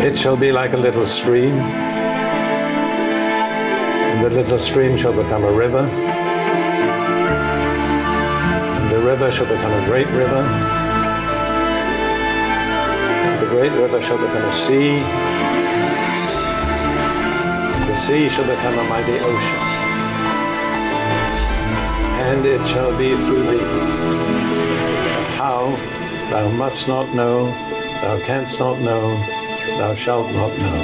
It shall be like a little stream, and the little stream shall become a river, and the river shall become a great river. The great river shall become a sea. The sea shall become a mighty ocean. And it shall be through thee. How? Thou must not know, thou canst not know, thou shalt not know.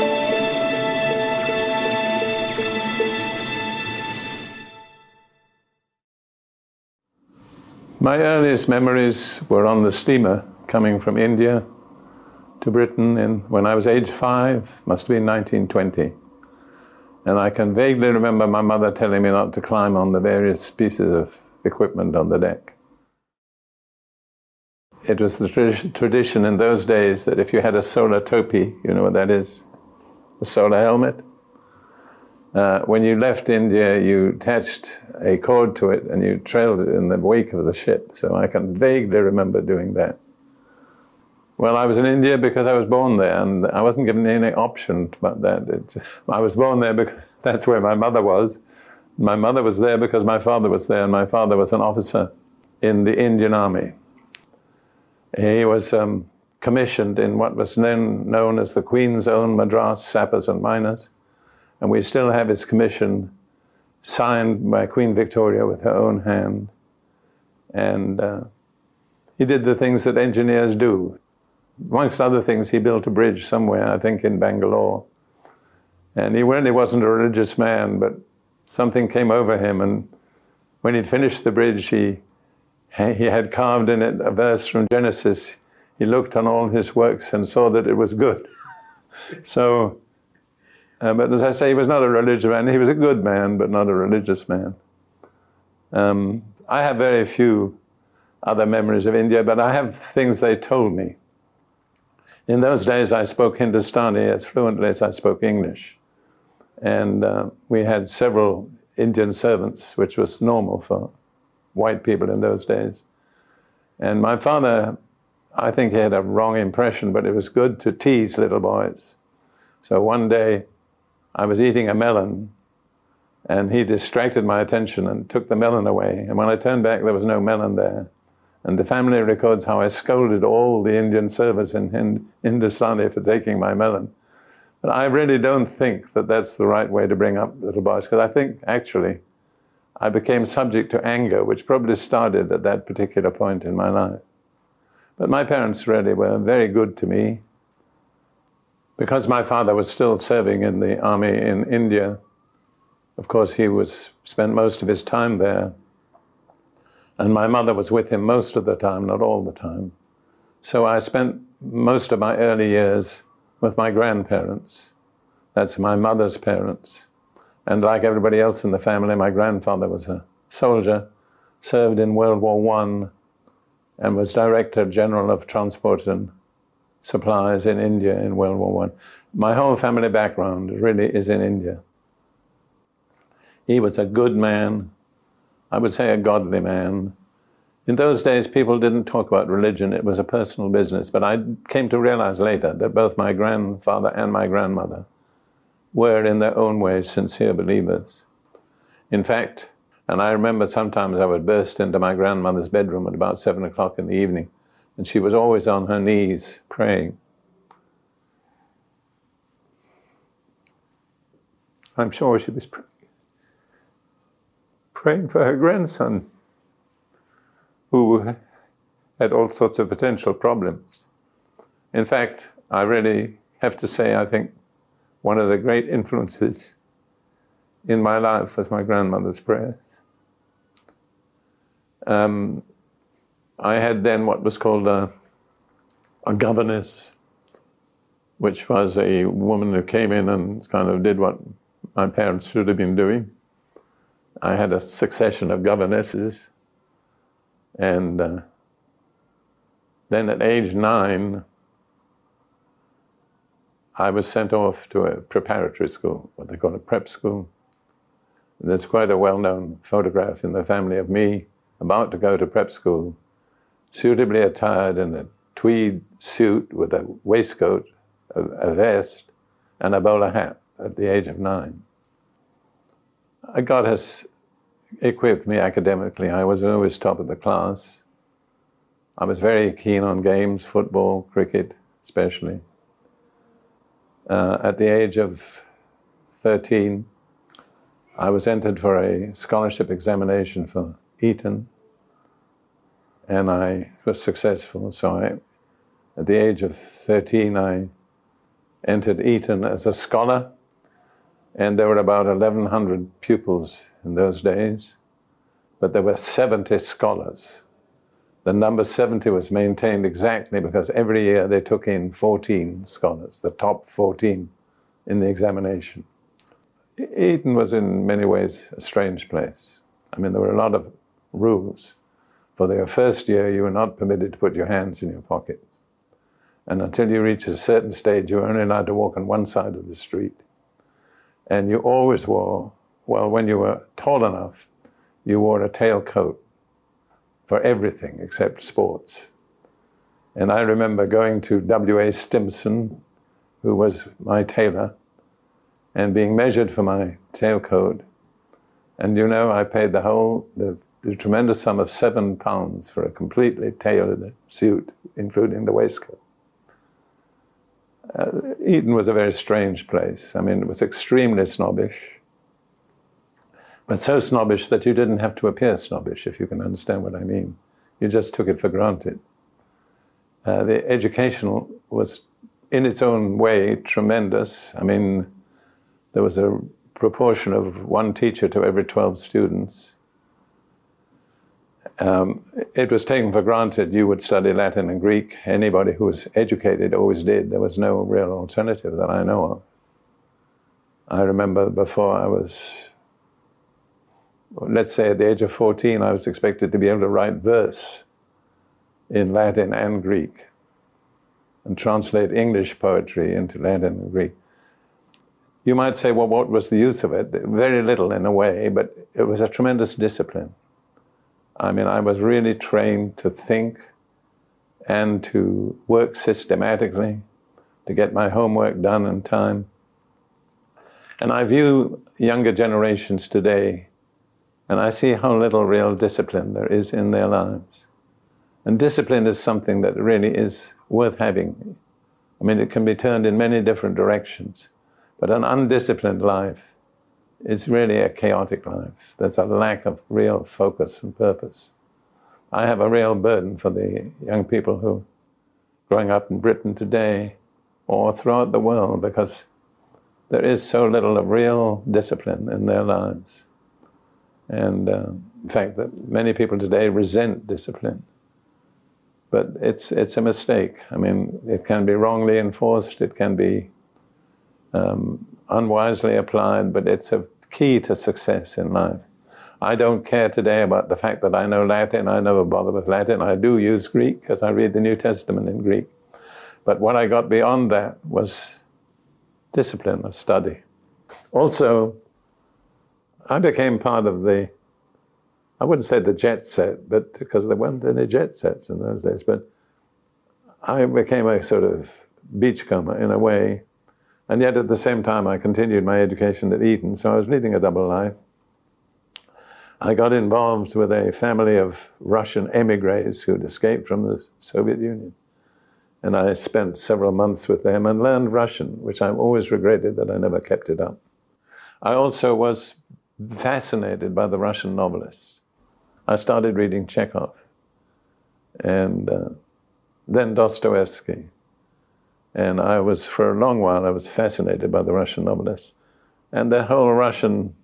My earliest memories were on the steamer coming from India to Britain when I was age 5, must have been 1920. And I can vaguely remember my mother telling me not to climb on the various pieces of equipment on the deck. It was the tradition in those days that if you had a solar topi, you know what that is? A solar helmet. When you left India, you attached a cord to it and you trailed it in the wake of the ship. So I can vaguely remember doing that. Well, I was in India because I was born there, and I wasn't given any option about that. I was born there because that's where my mother was. My mother was there because my father was there, and my father was an officer in the Indian Army. He was commissioned in what was then known as the Queen's Own Madras Sappers and Miners, and we still have his commission signed by Queen Victoria with her own hand. And he did the things that engineers do. Amongst other things, he built a bridge somewhere, I think in Bangalore. And he really wasn't a religious man, but something came over him, and when he'd finished the bridge, he had carved in it a verse from Genesis. He looked on all his works and saw that it was good. So, but as I say, he was not a religious man. He was a good man, but not a religious man. I have very few other memories of India, but I have things they told me. In those days, I spoke Hindustani as fluently as I spoke English. And we had several Indian servants, which was normal for white people in those days. And my father, I think he had a wrong impression, but it was good to tease little boys. So one day, I was eating a melon, and he distracted my attention and took the melon away. And when I turned back, there was no melon there. And the family records how I scolded all the Indian servants in Hindustani for taking my melon. But I really don't think that that's the right way to bring up little boys, because I think, actually, I became subject to anger, which probably started at that particular point in my life. But my parents really were very good to me. Because my father was still serving in the army in India, of course, he spent most of his time there. And my mother was with him most of the time, not all the time. So I spent most of my early years with my grandparents. That's my mother's parents. And like everybody else in the family, my grandfather was a soldier, served in World War I, and was Director General of Transport and Supplies in India in World War I. My whole family background really is in India. He was a good man. I would say a godly man. In those days, people didn't talk about religion. It was a personal business. But I came to realize later that both my grandfather and my grandmother were, in their own ways, sincere believers. In fact, and I remember sometimes I would burst into my grandmother's bedroom at about 7 o'clock in the evening, and she was always on her knees praying. I'm sure she was praying for her grandson, who had all sorts of potential problems. In fact, I really have to say, I think one of the great influences in my life was my grandmother's prayers. I had then what was called a governess, which was a woman who came in and kind of did what my parents should have been doing. I had a succession of governesses, and then at age 9, I was sent off to a preparatory school, what they call a prep school. And there's quite a well-known photograph in the family of me about to go to prep school, suitably attired in a tweed suit with a waistcoat, a vest, and a bowler hat at the age of 9. God has equipped me academically. I was always top of the class. I was very keen on games, football, cricket especially. At the age of 13, I was entered for a scholarship examination for Eton, and I was successful. So at the age of 13, I entered Eton as a scholar, and there were about 1,100 pupils in those days, but there were 70 scholars. The number 70 was maintained exactly because every year they took in 14 scholars, the top 14 in the examination. Eton was in many ways a strange place. I mean, there were a lot of rules. For the first year, you were not permitted to put your hands in your pockets. And until you reached a certain stage, you were only allowed to walk on one side of the street. And you always wore, well, when you were tall enough, you wore a tailcoat for everything except sports. And I remember going to W.A. Stimson, who was my tailor, and being measured for my tailcoat. And you know, I paid the tremendous sum of £7 for a completely tailored suit, including the waistcoat. Eton was a very strange place. I mean, it was extremely snobbish, but so snobbish that you didn't have to appear snobbish, if you can understand what I mean. You just took it for granted. The educational was, in its own way, tremendous. I mean, there was a proportion of one teacher to every 12 students. It was taken for granted you would study Latin and Greek. Anybody who was educated always did. There was no real alternative that I know of. I remember before I was, let's say at the age of 14, I was expected to be able to write verse in Latin and Greek and translate English poetry into Latin and Greek. You might say, well, what was the use of it? Very little in a way, but it was a tremendous discipline. I mean, I was really trained to think and to work systematically, to get my homework done in time. And I view younger generations today, and I see how little real discipline there is in their lives. And discipline is something that really is worth having. I mean, it can be turned in many different directions, but an undisciplined life is really a chaotic life. There's a lack of real focus and purpose. I have a real burden for the young people who are growing up in Britain today or throughout the world, because there is so little of real discipline in their lives. And in fact, that many people today resent discipline. But it's a mistake. I mean, it can be wrongly enforced, it can be unwisely applied, but it's a key to success in life. I don't care today about the fact that I know Latin. I never bother with Latin. I do use Greek because I read the New Testament in Greek. But what I got beyond that was discipline of study. Also, I became part of the, I wouldn't say the jet set, but because there weren't any jet sets in those days, but I became a sort of beachcomber in a way. And yet at the same time, I continued my education at Eton, so I was leading a double life. I got involved with a family of Russian emigres who'd escaped from the Soviet Union. And I spent several months with them and learned Russian, which I've always regretted that I never kept it up. I also was fascinated by the Russian novelists. I started reading Chekhov, and then Dostoevsky. And I was, for a long while, I was fascinated by the Russian novelists. And the whole Russian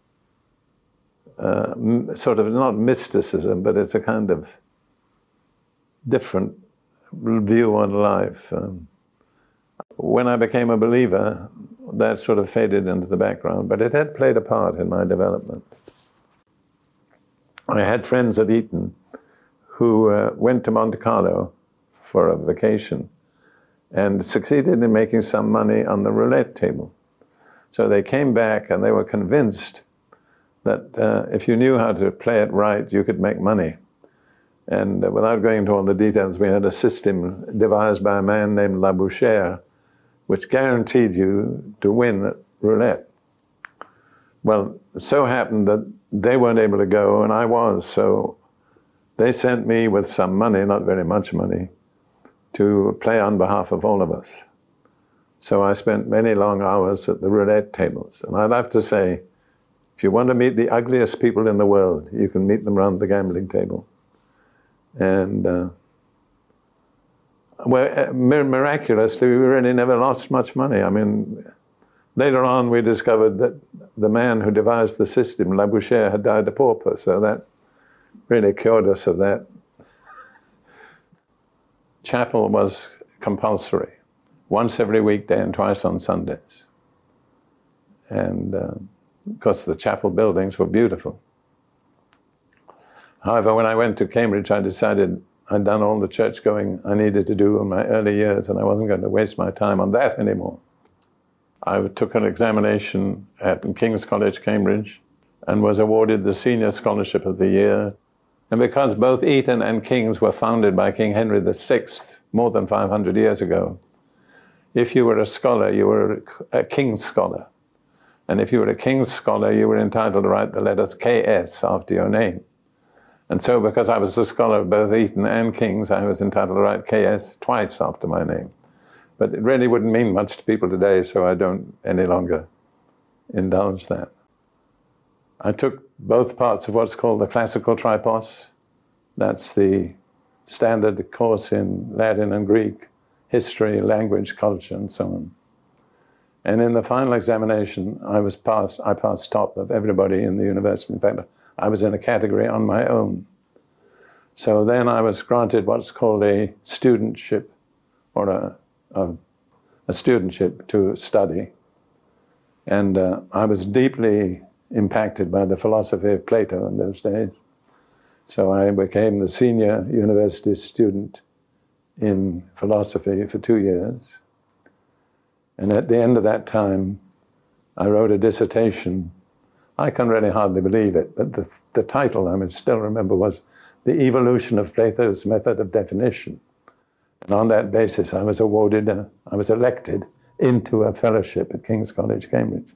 sort of, not mysticism, but it's a kind of different view on life. When I became a believer, that sort of faded into the background, but it had played a part in my development. I had friends at Eton who went to Monte Carlo for a vacation and succeeded in making some money on the roulette table. So they came back and they were convinced that if you knew how to play it right, you could make money. And without going into all the details, we had a system devised by a man named Labouchere which guaranteed you to win at roulette. Well, it so happened that they weren't able to go, and I was, so they sent me with some money, not very much money, to play on behalf of all of us. So I spent many long hours at the roulette tables. And I'd have to say, if you want to meet the ugliest people in the world, you can meet them around the gambling table. And miraculously, we really never lost much money. I mean, later on, we discovered that the man who devised the system, Labouchere, had died a pauper, so that really cured us of that. Chapel was compulsory, once every weekday and twice on Sundays. And of course, the chapel buildings were beautiful. However, when I went to Cambridge, I decided I'd done all the church going I needed to do in my early years, and I wasn't going to waste my time on that anymore. I took an examination at King's College, Cambridge, and was awarded the Senior Scholarship of the Year. And because both Eton and King's were founded by King Henry VI more than 500 years ago, if you were a scholar, you were a King's Scholar. And if you were a King's Scholar, you were entitled to write the letters KS after your name. And so because I was a scholar of both Eton and King's, I was entitled to write KS twice after my name. But it really wouldn't mean much to people today, so I don't any longer indulge that. I took both parts of what's called the classical tripos. That's the standard course in Latin and Greek, history, language, culture, and so on. And in the final examination, I passed top of everybody in the university. In fact, I was in a category on my own. So then I was granted what's called a studentship, or a studentship to study. And I was deeply impacted by the philosophy of Plato in those days. So I became the senior university student in philosophy for 2 years. And at the end of that time, I wrote a dissertation. I can really hardly believe it, but the title, I still remember, was The Evolution of Plato's Method of Definition. And on that basis, I was elected into a fellowship at King's College, Cambridge.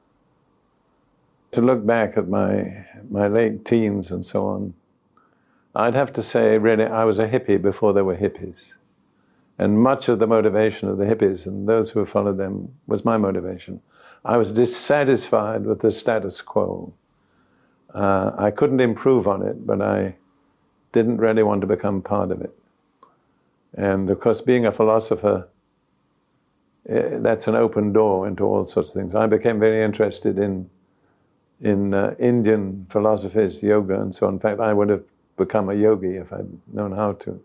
To look back at my late teens and so on, I'd have to say, really, I was a hippie before there were hippies. And much of the motivation of the hippies and those who followed them was my motivation. I was dissatisfied with the status quo. I couldn't improve on it, but I didn't really want to become part of it. And of course, being a philosopher, that's an open door into all sorts of things. I became very interested in Indian philosophies, yoga, and so on. In fact, I would have become a yogi if I'd known how to.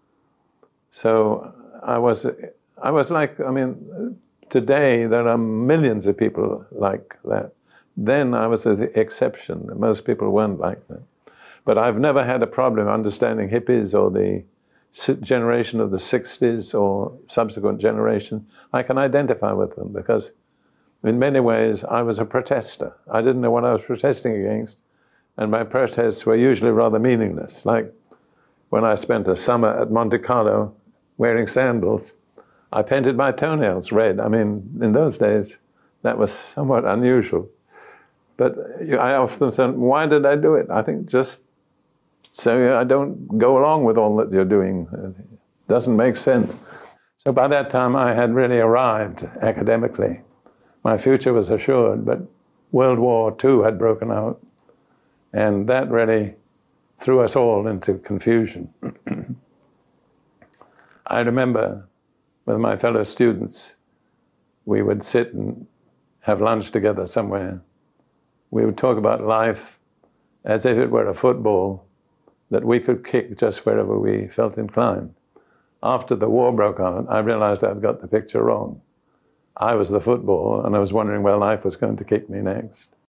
So I was like, today there are millions of people like that. Then I was the exception. Most people weren't like that. But I've never had a problem understanding hippies or the generation of the 60s or subsequent generation. I can identify with them because in many ways I was a protester. I didn't know what I was protesting against, and my protests were usually rather meaningless. Like when I spent a summer at Monte Carlo wearing sandals, I painted my toenails red. In those days, that was somewhat unusual. But I often thought, why did I do it? I think just so I don't go along with all that you're doing. It doesn't make sense. So by that time, I had really arrived academically. My future was assured, but World War II had broken out, and that really threw us all into confusion. I remember with my fellow students, we would sit and have lunch together somewhere. We would talk about life as if it were a football that we could kick just wherever we felt inclined. After the war broke out, I realized I'd got the picture wrong. I was the football, and I was wondering where life was going to kick me next.